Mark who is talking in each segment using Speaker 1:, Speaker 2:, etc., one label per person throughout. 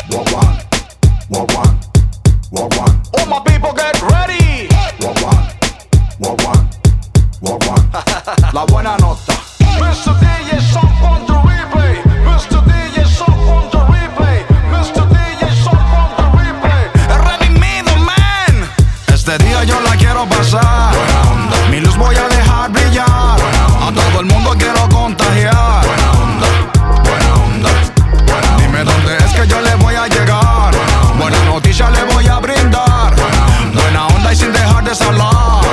Speaker 1: Wagwan, wagwan, wagwan.
Speaker 2: All my people get ready.
Speaker 1: Wagwan, wagwan, wagwan.
Speaker 2: La buena nota.
Speaker 3: Mr. DJ Song on the replay. Mr. DJ Song on the replay. Mr. DJ Song on the replay.
Speaker 2: Redimido, man. Este día yo la quiero pasar. Mi luz voy a dejar brillar. A todo el mundo quiero contagiar. Dime dónde es que yo le voy a llegar. Buena noticia le voy a brindar. Buena onda y sin dejar de hablar.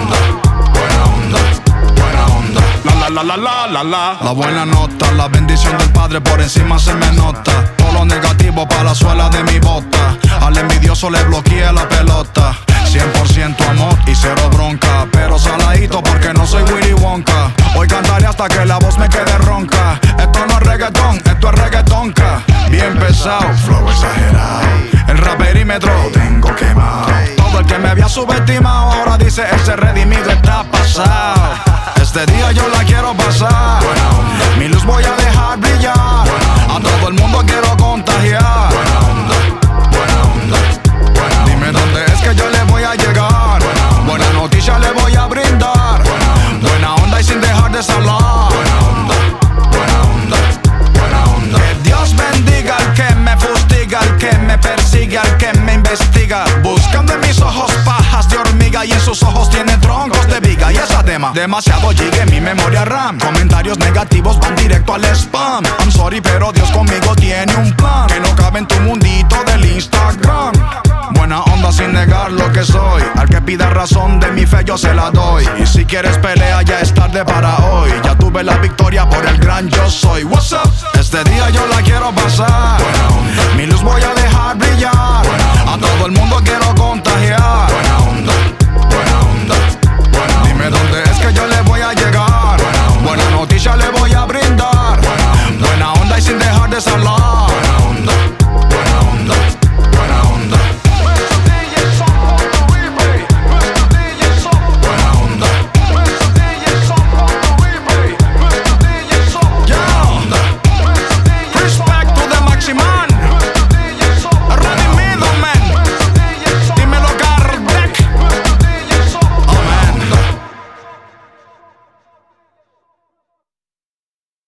Speaker 2: La buena nota, la bendición del Padre por encima se me nota. Todo lo negativo para la suela de mi bota. Al envidioso le bloqueé la pelota. 100% amor y cero bronca, pero saladito porque no soy Willy Wonka. Hoy cantaré hasta que la voz me quede ronca. Esto no es reggaetón, esto es reggaetonca. Bien pesado, flow exagerado. El raperímetro lo tengo quemado. Todo el que me había subestimado ahora dice ese redimido está pasado. Este día yo la quiero pasar. Mi luz voy a dejar brillar. A todo el mundo quiero contagiar. Dime dónde es que yo le voy a llegar. Buena noticia le voy a brindar. Buena onda y sin dejar de hablar. Que Dios bendiga al que me fustiga, al que me persigue, al que me investiga. Buscando en mis ojos pajas de hormiga y en sus ojos tiene troncos de viga. Y esa tema, demasiado giga en mi memoria RAM. Comentarios negativos van directo al spam. I'm sorry pero Dios conmigo tiene un plan que no cabe en tu mundito del Instagram. Buena onda sin negar lo que soy. Al que pida razón de mi fe yo se la doy. Y si quieres pelea ya es tarde para hoy. Ya tuve la victoria por el gran yo soy. What's up? Este día yo la quiero pasar. Mi